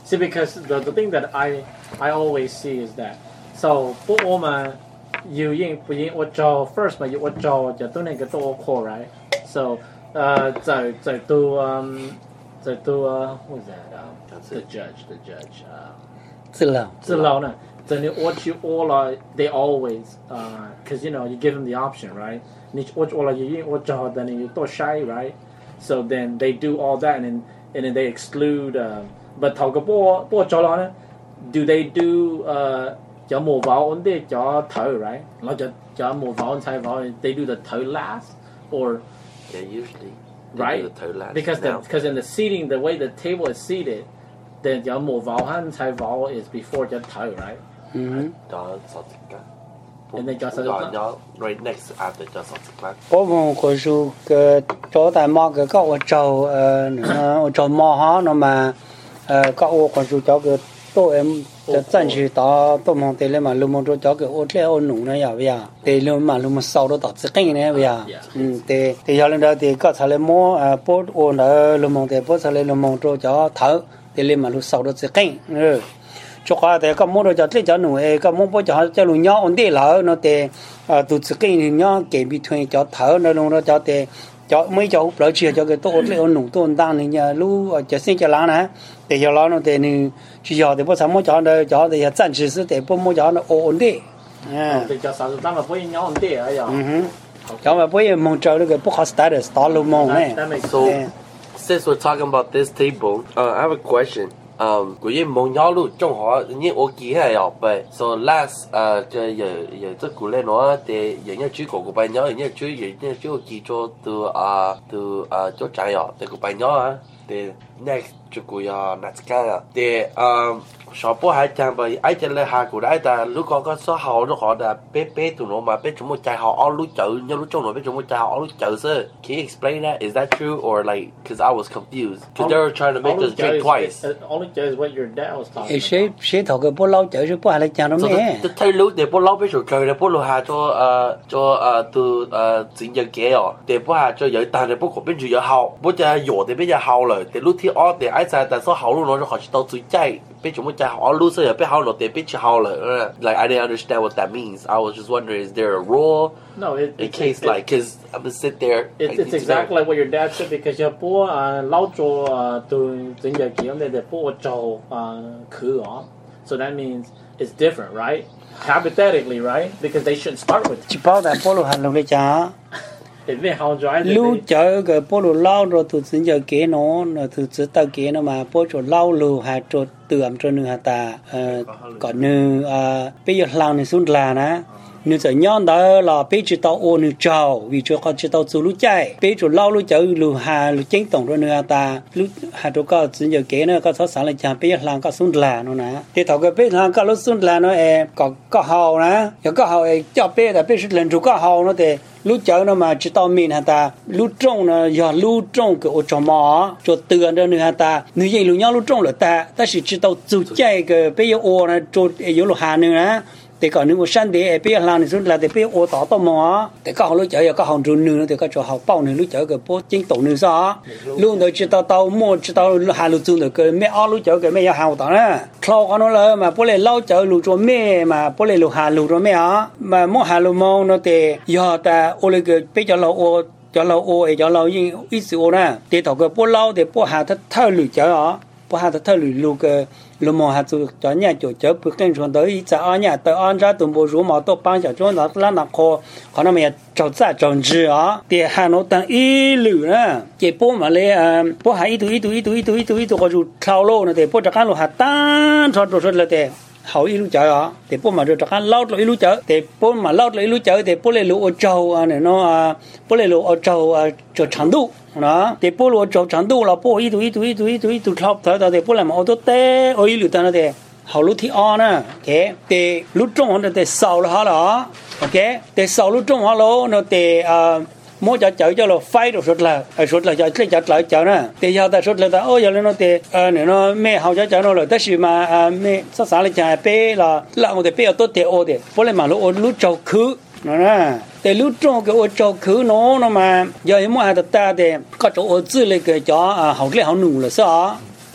See, because the thing that I always see is that so 不我们有应不应我找 first 嘛，我找就都那个多 call right. So 在都what was that the judge 自劳呢。Then what you all they always because you know you give them the option right. 你what all我找的你多 shy right. So then they do all that and then they exclude but 頭個波咗落呢 do they do 有冇vào vấn đề cho thở right 我就冇vào sai vào they do the thở last or yeah usually right do the thở last because in the seating the way the table is seated then 有冇vào sai vào is before 就thở right đó sáu chục cân and then 就 nó right next after 就sáu chục cân 我们过数个找大妈个搞我找我找妈哈那么搞我过数找个多emจะจันทร์ต่อตัวมองเตเลยมาลุมมองตัวเจ้าเกิดอดเลี้ยวหนุ่มนะอย่าไปอ่ะเตลุมมาลุมเศร้าตัวต่อจะกินเนี่ยไปอ่ะเตยาลันดาเตก็ทะเลมอปวดโอนลุมมองเตปวดทะเลลุมมองตัวเจ้าเถาเตเลยมาลุเศร้าตัวจะกินจุกแต่ก็มองตัวเจ้าเลี้ยเจ้าหนุ่มก็มองพวกเจ้าจะลุยย่ออันเดียวแล้วเนาะเตตัวจะกินย่อเก็บไปทวนเจ้าเถาเนาะลุงเราเจ้าเตcho mấy cháu bảo chia cho cái tôi lấy ôn nung tôi đang thì nhà lu cho xin cho lá nè để cho lá nó để ni chỉ cho để bữa sáng mỗi cháu đây cháu để暂时是để bữa mỗi cháu nó ổn định để cho sao tao mà bữa nhau ổn định ấy à cháu mà bữa mong cháu cái bữa status đó luôn mong này so since we're talking about this table I have a question của những mong nhau luôn trong họ những ô kỹ hay học vậy so last giờ tức của lên nó thì những chú của bài nhau những chú kỹ cho từ chỗ trái học từ của bài nhau á thì next chú của Natsuka thì sao bố hai chàng bởi ai chơi lại hai của đấy ta lúc có số hậu nó họ đã bé tụi nó mà bé chúng một trái họ lúc chợ nhưng lúc trong nó bé chúng một trái họ lúc chợ sơ can you explain that is that true or like because I was confused because they were trying to make us drink twice only is what your dad was talking about sẽ thầu cái bố lâu chợ chứ bố hai lại chàng nó mẹ thấy lúc để bố lâu bé chỗ chơi để bố lâu hà cho từ chính giờ kế à để bố hà cho giờ ta để bố có bên chủ giờ hậu bố cho dỗ để bây giờ hậu rồi để lúc thì ó để ai sai tại số hậu lúc nó cho họ chỉ tao chui chạy bé chúng một trái họ lúc sơ bé hậu rồi để bé chỉ hậu rồi like I didn't understand what that means I was just wondering is there a rule no in case like because I'm gonna sit there it's exactly like what your dad said because your bố lâu cho từ chính giờ kế để bố cho khử ó so that means it's different right hypothetically right because they shouldn't start with chỉ bảo là bố lâu hành luôn đấy cha lưu chợ cái bố lù lao rồi từ chính giờ kế nó từ từ tao kế nó mà bố chỗ lao lù hai chỗ từ ẩm cho nương hạt ta còn nương bây giờ lao này xuống là nè nương giờ nhon đó là bây giờ tao ô nương trâu vì chỗ con chỉ tao chú lú chạy bây giờ lao lú chợ lù hà lù chén tổng rồi nương hạt ta lú hai chỗ có chính giờ kế nó có sáu sáng là chả bây giờ lao có xuống là nó nè thì thầu cái bây giờ có lúc xuống là nó có hào nè có hào cho bây giờ bây giờ lần chỗ có hào nó thì lúc chợ nó mà chỉ tao mình hả ta lúc trông nó giờ lúc trông cái ô trò mò cho tường đó nữa hả ta nếu vậy lúc nhau lúc trông là ta chỉ tao chịu chạy cái bây giờ ô nó cho yếu lúc hà nữa á thì còn nếu mà sáng để bây giờ làm thì là để bây giờ ô tao mò thì có lúc chợ có hàng trùn nữa thì có cho học bao nữa lúc chợ cái bố chính tổng nữa sao lúc đó chỉ tao mua chỉ tao hà lúc trông được cái mấy ao lúc chợ cái mấy hàng tao nè thâu con nó là mà bố lại lau chợ lúc cho mấy mà bố lại lúc hà lúc cho mấy á mà mua hà lúc mong nó thì giờ ta ô lại cái bây giờ là ô cho lâu ô cho lâu nhưng ít sự ô nè thì thầu cái bố lâu thì bố hà thơ lử chợ á bố hà thơ lử lu cái lu mò hà cho nhà chỗ chợ bực lên xuống tới ít ở nhà tới ăn ra tụi bố rủ mò tôi bán cho chỗ nó là nạc kho còn nó mày trồng ra trồng dừa á thì hà nó tăng ít lử nè cái bố mà lấy bố hà ít tuổi có rủ thao lô nè thì bố chắc ăn lu hà tan cho là thì hậu ít lú chợ á thì bố mà được ăn lâu rồi ít lú chợ thì bố mà lâu rồi ít lú chợ thì bố lấy lú ở trâu này nó bố lấy lú ở trâu cho trắng đu đó thì bố lú ở trâu trắng đu là bố ít tuổi thọc thời thì bố làm ô tô té ở ít lú ta nó thì hậu lú thì on nè ok thì lú trông nó thì sầu là hả đó ok thì sầu lú trông hả lú nó thì mỗi chợ cho là phai rồi sốt là cho lại chợ nè thì giờ ta sốt là ta ôi giờ nó thì nó mẹ hậu chợ nó rồi tất nhiên mà mẹ sao sáng lại chợ bé là một cái bé ở tốt thì ô thì bố lại mà lú trâu khứ nó nè thì lú trâu cái ô trâu khứ nó mà giờ mỗi hai ta thì có chỗ ô dư lại cái cho hậu lại hậu nụ là sao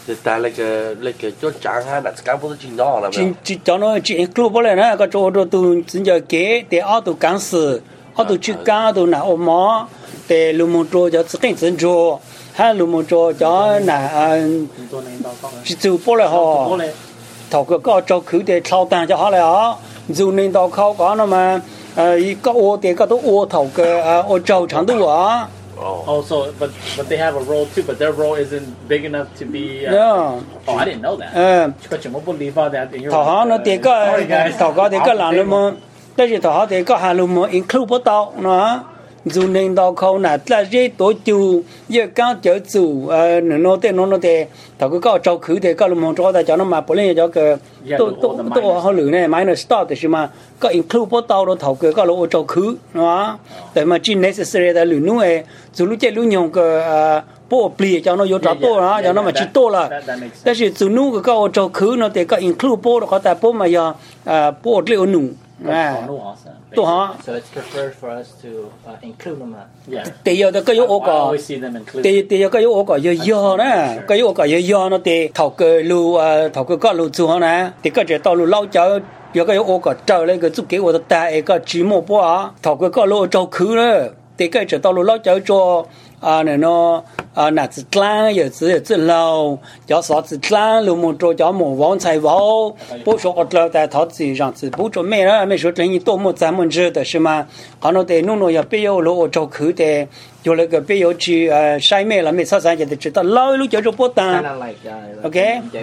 thì tại là cái chỗ trang ha đặt cái bố chính đó là chỉ cho nó chỉ include bố này nè cái chỗ đó tu xin giờ kế để ở tu cán sự ở tu chữ cá tu nào ôm mỏ để lúc một chỗ cho sự kiện dân chỗ hay lúc một chỗ cho là chỉ tu bố này họ thầu cái cho khử để thao tàn cho họ lại họ dù nên tao khâu có nó mà có ô thì có tu ô thầu cái ô trâu chẳng tu à. Oh, so but they have a role too, but their role isn't big enough to be. Yeah. Oh, I didn't know that. Because you won't believe all that. Thọ họ nó thì có thọ có thì có làm luôn mà,但是thọ họ thì có hàng luôn mà include bắt đầu nó, dù nên tao không là gì tổ chủ, giờ các chỗ chủ nó thì thọ có trâu khử thì có luôn mà cho ta cho nó mà bữa nay cho cái tôi họ lử này máy nó start thì mà có include bắt đầu nó thọ cái có luôn trâu khử nó,แต่mà chỉ necessary là lử nuôi, dù lúc chơi lúc nhung cái bộ pli cho nó vô trọ to đó, cho nó mà chỉ to là,但是dù nuôi cái trâu khử nó thì có include bộ nó có tại bộ mà giờ bộ liệu nụ. So it's preferred for us to include them. Yeah. Thì giờ cái yếu I always see them included. Thì giờ cái yếu có giờ nè, cái yếu có giờ nó thì thầu cái có lù chúa nè, thì cái chuyện tao lù lâu cháu giờ cái yếu có trở lại cái chút kế của ta cái chỉ một bộ thầu cái có lù trâu khứ nữa, thì cái chuyện tao lù lâu cháu cho này nó nãy chỉ lang giờ chỉ lâu cho sao chỉ lang lúc một chỗ cho một vòng chạy vào bố số ở đó tại thọ chỉ rằng chỉ bố chỗ mẹ đó mẹ số tiền như tôi một trăm mình chưa được是吗họ nói để nung nồi bây giờ lúc chỗ khử để cho lại cái bây giờ chỉ sai mẹ là mẹ sao sai thì chỉ ta lâu lúc chỗ bố ta ok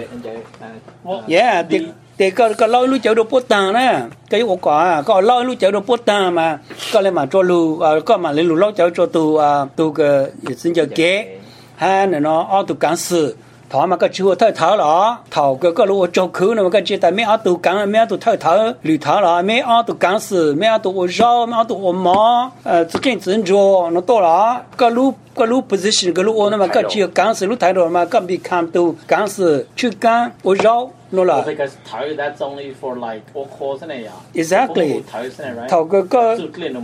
yeah thì cái lâu lúc chỗ bố ta nè cái ô có lâu lúc chỗ bố ta mà có lên mà cho lu có mà lên lu lâu chỗ cho tu cái xin cho kế ha nó ở tu cán sự thọ mà cái chùa thở đó thọ cái lu cho khứ nó cái chỉ tại mấy ở tu cán mấy ở tu thở lì thở đó mấy ở tu cán sự mấy ở tu rau mấy ở tu mỏ tự nhiên dân cho nó to đó cái lu position cái lu nó mà cái chỉ cán sự lu thở đó mà cái become tu cán sự chữ cán rau no la because thở that's only for like all calls này exactly right thọ cái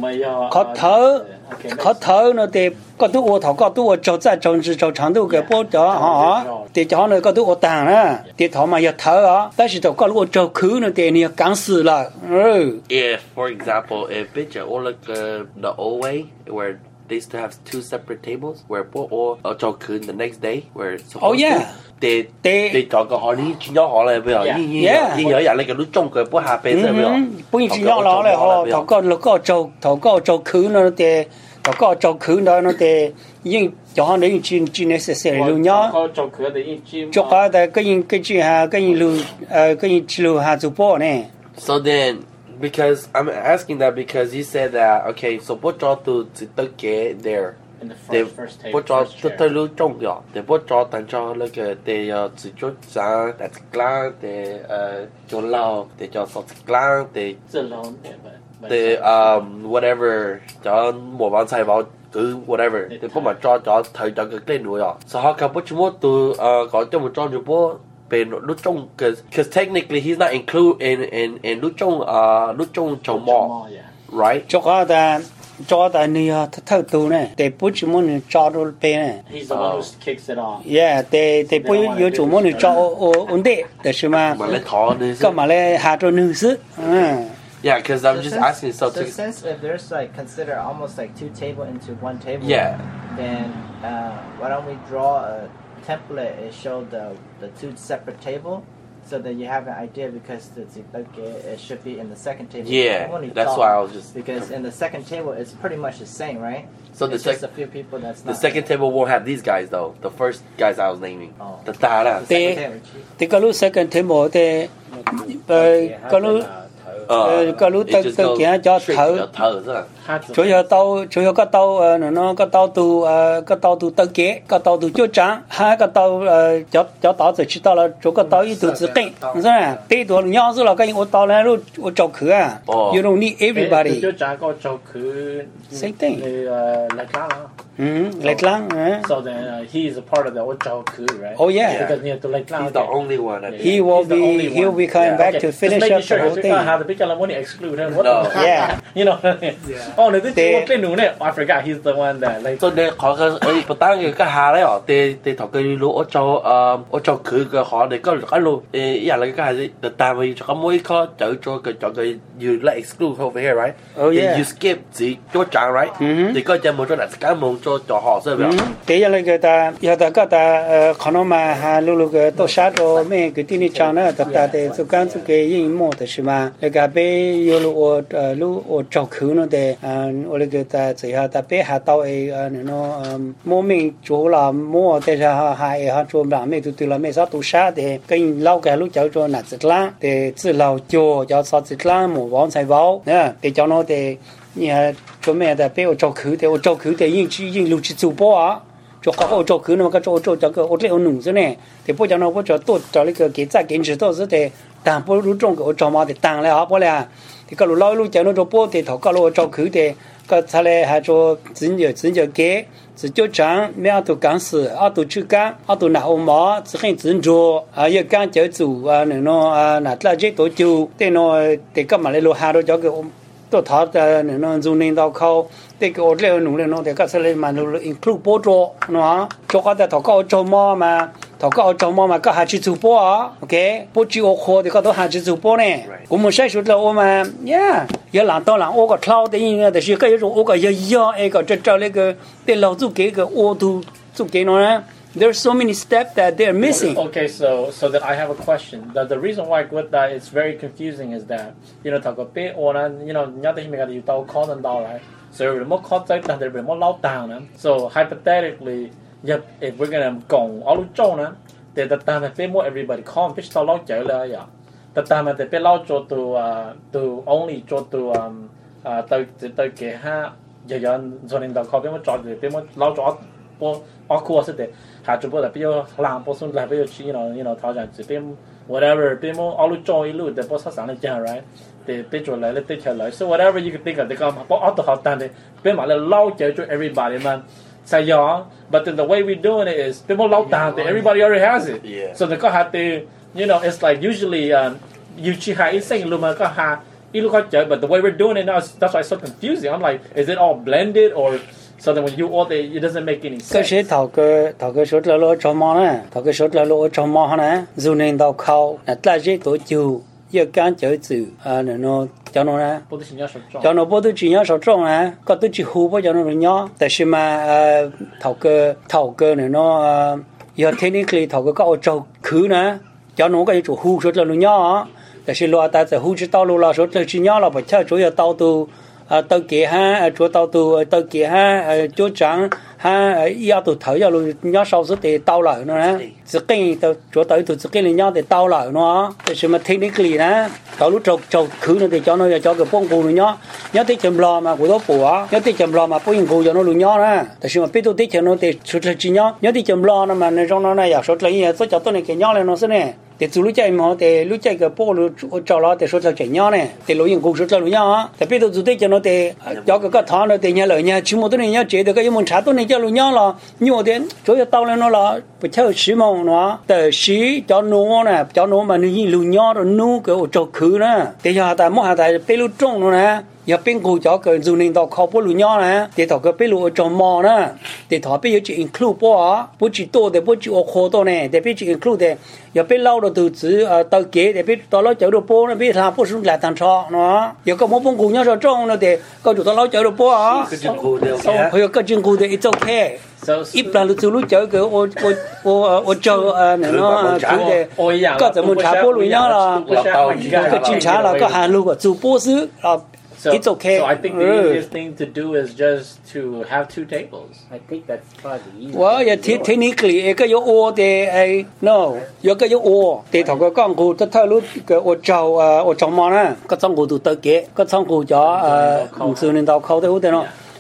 khó thở nó thì có tu ô thọ có tu ô trâu在trồng植trồng长度cái bố cho họ thì cho nó có tu ô tàng á thì thọ mà giờ thở á但是thọ có ô trâu khứ nó thì nhiều cán sự là if for example if picture or like the old way where they used to have two separate tables where bố ô trâu khứ the next day where they cho cái họ đi chỉ nhau họ lại bây giờ như nhớ nhà này cái lúc trong cái bố hà bên rồi bây giờ bố chỉ nhau nó lại họ thọ có trâu khứ nó thì thọ có trâu khứ nó thì nhưng cho họ đến chỉ necessary luôn nhá cho cái gì ha cái gì lu ha chụp bộ này so then because I'm asking that because you said that okay so bố cho từ từ kế there in the first table. Bố cho tôi lưu trong đó, để bố cho tận cho là cái để chỉ cho sáng để clang để cho lâu để cho sốt clang để whatever cho một bàn菜vào cứ whatever để bố mà cho thời cho cái lên nữa. So how come bố chúng tôi có cho một cho bố bên lúc trong because technically he's not included in lúc trong trồng mỏ, right? cho ta ni thâu tu này để bố chỉ muốn cho đồ bê này he's the one who kicks it off yeah để bố yêu chủ muốn cho ổn định để xem mà lấy thọ nữa có mà lấy hạt đồ nữa chứ yeah because I'm just asking so since if there's like consider almost like two table into one table then why don't we draw a template and show the two separate table so that you have an idea because it should be in the second table. Yeah, that's why I was just because in the second table it's pretty much the same, right? So it's just a few people that's not. The second table won't have these guys though. The first guys I was naming. The tara. The kalau second table the kalau tự kia cho thở chủ yếu các tàu nó các tàu tu tự kế các tàu tu chỗ trắng hai các tàu cho tàu rồi chỉ tàu là chỗ các tàu ít tu tự kinh rồi tê đồ nhau rồi là cái ô tàu này rồi ô trâu khứ à you don't need everybody chỗ trắng có trâu khứ same thing Lake Lang. So then he's a part of the Ochao crew, right? Oh yeah. Because near to Lake Lang. He's the only one. He'll be coming back to finish up the whole thing. How the big one exclude him? No. Yeah. You know. Oh, no, I forgot he's the one that like. So they họ cái bắt đầu cái hà đấy họ they thọ cái lúa ở cho khử cái họ để cái lúa ý là cái gì the time cho cái mỗi khó cho cái you like exclude over here right? Oh yeah. You skip gì cho chẳng right? Thì có cho một chỗ là cái mong cho họ sẽ vậy. Thế là cái ta cái ta khả năng mà hà lúa cái tổ sát rồi mấy cái tin chăng nữa ta để số căn số cái gì mua thì mà cái bé lúa cho khử nó để cái ta chỉ ta bé hà tàu nó mua mình chỗ là mua để ra hai chỗ làm mấy từ là mấy sao tổ sát để cái lâu cái lúc cháu cho nạt dịch lá để tự lâu cho sao dịch lá một vòng sai vào nè để cho nó để nhà chỗ mẹ đã bé cho khử để yên lúc chỉ chụp bỏ cho họ cho khử nó cái cho cái ở đây ở nung thế này để bây giờ nó bây giờ tốt cho cái giá kiến chỉ tốt để tạm bố lúc trong cái cho mà để tăng lại bỏ lại thì cái lúc cháu nó cho bỏ để thọ cái lúc cho khử để cái thằng này hay cho真有给只就讲没有多干事多去干多拿嘛只很真做要干就做那拿了这多久对喏得干嘛来路下头叫个都他的那种领导考这个我这努力弄的个是来嘛努力 include 播着喏做个的头个做嘛头个做嘛个还去做播啊 OK 不只我活的个都还去做播呢我们sai说了我们 yeah 要拿到我个挑的应该的是个有种我个要一个这那个对老祖给个我都做给呢There's so many steps that they're missing. Okay, so then I have a question. The reason why with that it's very confusing is that talk a bit or nhớ tới mình cái tàu khó hơn tàu right. So if more khó tới then there be more low down. So hypothetically, if we're gonna go all the time, then the time that more everybody come fish tàu low chạy là ya. The time that be low cho to only cho to tới cái ha giờ cho nên tàu khó be more cho be more low cho of course it had to put a bill lamp or something like whatever people all joy loot the boss has right the picture like so whatever you can think of they come out the hot done they low to everybody man say yeah but then the way we doing it is people low down everybody already has it so they got have to it's like usually you is saying luma got have you look at but the way we're doing it now that's why it's so confusing I'm like is it all blended or So then when you order, it doesn't make any sense. Cái sẽ thảo cái số là lỗ trong mỏ nè, thảo cái số là lỗ trong mỏ nè, dù nên đào khâu, là ta dễ tổ chiều, yêu can chở chữ, nó cho nó nè, cho nó bố tôi chỉ nhớ số trong nè, có tôi chỉ hú bố cho nó nhớ, tại vì mà thảo cái này nó, yêu technically thảo cái có trâu khứ nè, cho nó cái chỗ hú số là nó nhớ, tại vì loa ta sẽ hú chỉ tao là số là chỉ nhớ là phải theo chỗ yêu tao tu tao kia ha chỗ tao tu tao kia ha chỗ trắng ha yêu tu thở yêu luôn nhớ sau số thì tao lại nó nè chỉ cái tao chỗ tao tu chỉ cái này nhớ thì tao lại nó tại vì mà technically nè tao lúc trâu khứ nó thì cho nó cho cái bông cù nó nhớ tới chầm lò mà của đó bùa nhớ tới chầm lò mà bông cù cho nó luôn nhớ nè tại vì mà biết tôi tới chầm nó thì số chỉ nhớ tới chầm lò nó mà trong nó này số lấy gì số cho tôi này cái nhớ lên nó thế này để chú lúc chạy mà để lúc chạy cái bộ lúc cho nó để số chạy nhau này để lối những cục số chạy nhau để biết tôi chú tới cho nó để cho cái thằng nó để nhà lợi nhà chỉ một tôi này nhà chế được cái món chả tôi này cho lối nhau là nhiều đến chỗ cái tàu lên nó là phải theo xí mong nó để xí cho nó nè cho nó mà như lối nhau rồi nu cái chỗ khứ nè để cho ta mua ta biết lúc trông nó nè giờ bên cụ cho cái dù nên tao khó bố lúa nhỏ nè để thọ cái bên lúa trồng mò nè để thọ bên chỉ include bố chỉ tô để bố chỉ ô khô tô nè để bên chỉ include để giờ bên lâu rồi từ từ tao kế để bên tao lấy chở đồ bố nó bên làm bố xuống lại thằng trọ nó giờ có một bông cụ nhỏ rồi trông nó để có chủ tao lấy chở đồ bố á rồi cái chân cụ để it's okay ít là lúc chở cái ô chờ này nó để có thể muốn trả bố lúa nhỏ là cái chính xác là có hàng lúa của chủ bố xứ So, it's okay. So I think the easiest thing to do is just to have two tables. I think that's probably easy. Well, yeah, technically, cái yếu ô thì no, cái yếu ô thì thằng cái con cụ tất thâu lúc cái ô trâu mò nè, cái trong cụ tụt tới kế, cái trong cụ cho sự nên tao khâu tới hút nó.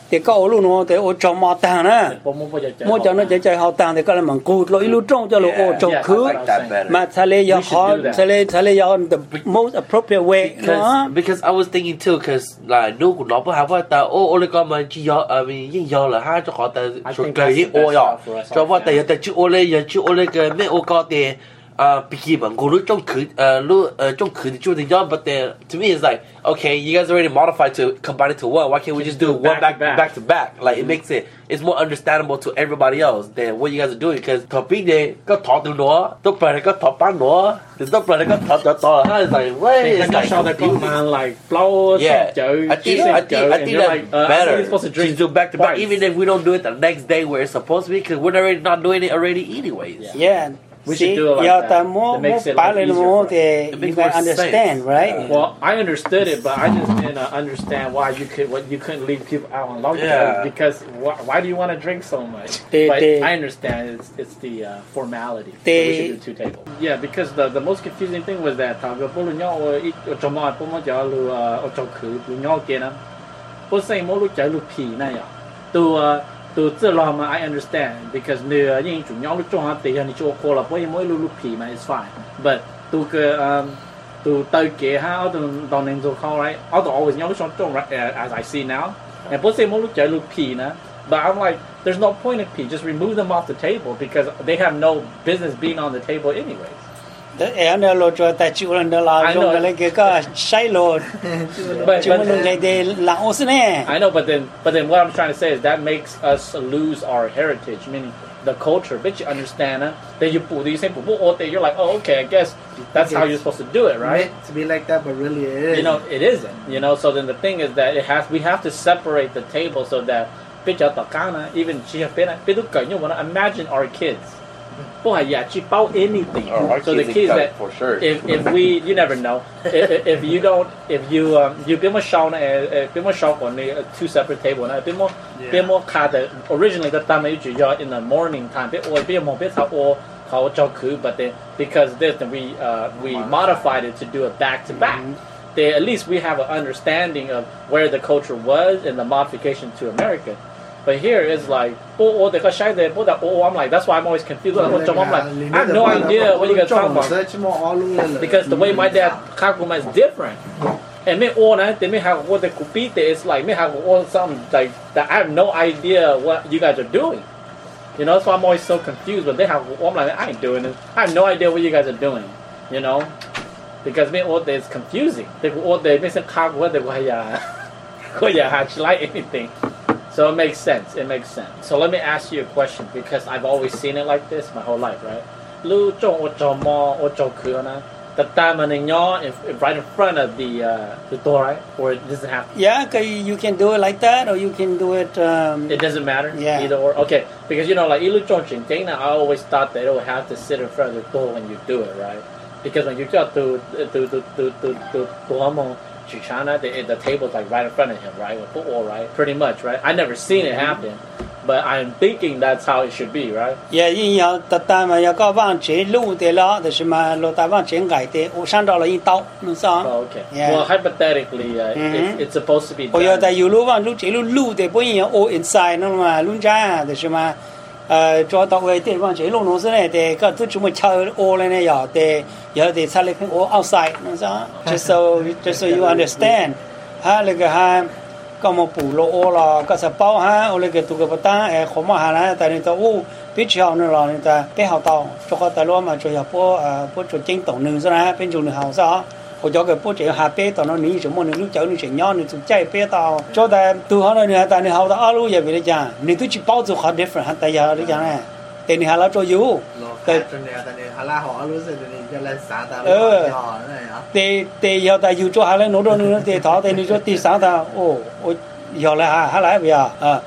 thì có luôn nó thì ô trong mò tàng nè mua cho nó chạy họ tàng thì có là mảng cụt lỗi lúc trong cho lỗ ô trong khứ mà thà lê do họ thà lê do the most appropriate way because I was thinking too because like nếu của nó có học qua ta ô lấy con mà chỉ do nhưng do là hai cho họ ta cho cái ô rồi cho qua ta ta chữ ô lấy cái mấy ô co thì because mà lúc trong khứ thì chưa thì do but then to me it's like okay you guys already modified to combine it to one why can't we just do one back to back like it makes it's more understandable to everybody else than what you guys are doing because topic này có thọ từ nó tôi phải có thọ bán nó thì tôi phải có thọ to it's like wait it's like show the command like blow I think that's better to do back to back even if we don't do it the next day where it's supposed to be because we're already not doing it already anyways we should do it like that. It makes it you can understand, right? Well, I understood it, but I just didn't understand why you couldn't leave people out on lockdown because why do you want to drink so much? But I understand it's the formality. So we should do 2 tables. Yeah, because the most confusing thing was that I understand because it's fine. But right? Always right, as I see now. And but I'm like, there's no point in P. Just remove them off the table because they have no business being on the table anyways. I know, but then what I'm trying to say is that makes us lose our heritage, meaning the culture. But you understand, then you say you're like, oh, okay, I guess that's how you're supposed to do it, right? Meant to be like that, but really it is. It isn't. So then the thing is that we have to separate the table so that even imagine our kids. Boy, yeah, she bought anything. So the kids that for sure. If we, you never know. If you be more shown on the 2 separate tables. Be more card originally the time you in the morning time. Be more but then because this we modified it to do it back to back. At least we have an understanding of where the culture was and the modification to America. But here it's like, I'm like, that's why I'm always confused. I'm like, I have no idea what you guys talking about. Because the way my dad Kakuma is different. And they may have what they could beat it's like, may have something like that. I have no idea what you guys are doing. That's why I'm always so confused. But I'm like, I ain't doing it. I have no idea what you guys are doing. Because it's confusing. They may say, like anything. So it makes sense. So let me ask you a question because I've always seen it like this my whole life, right? The time right in front of the door, right? Or it doesn't have to? Yeah, you can do it like that, or you can do it. It doesn't matter. Yeah. Either or. Okay, because I always thought that it would have to sit in front of the door when you do it, right? Because when you go to China, the table's like right in front of him, right? With football, right? Pretty much, right? I never seen it happen, but I'm thinking that's how it should be, right? Yeah, Oh, okay. Yeah. Well, hypothetically, it's supposed to be done. Cho tao về thì bọn chế luôn nó thế này thì các thứ chúng mình chơi ô lên này giờ thì giờ thì sao lại phải ô outside nó sao just so you understand ha là cái ha có một bù lô ô là có sập bao ha ô là cái tụ cái bát ta không mà hà này tại nên tao ô biết chiều nữa là nên ta bé học tao cho các tài luôn mà cho học bố cho chính tổng nữ ra ha bên chỗ nữ học sao họ cho cái bố trẻ hà bé tao nó ní chúng mình nước chở nước chảy nhon nước chảy bé tao cho ta từ họ này tại nên học tao alo vậy vậy chả nên tôi chỉ bao giờ họ different hắn tại giờ đấy chả này tại nên hà la cho you cái tại nên hà la họ luôn rồi nên cho lên xã tao thì giờ tại you cho hà la nó đâu nữa thì thọ thì nên cho tí xã tao ô giờ là hà la bây giờ